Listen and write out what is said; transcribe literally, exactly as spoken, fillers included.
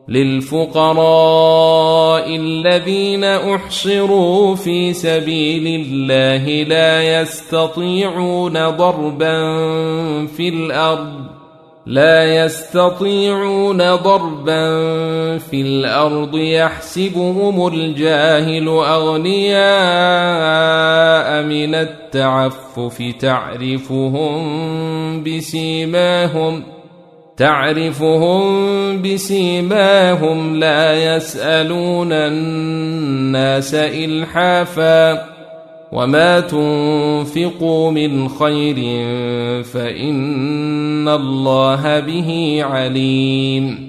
للفقراء الذين أحصروا في سبيل الله لا يستطيعون ضربا في الأرض لا يستطيعون ضربا في الأرض يحسبهم الجاهل أغنياء من التعفف تعرفهم بسيماهم تعرفهم بسيماهم لا يسألون الناس إلحافا وما تنفقوا من خير فإن الله به عليم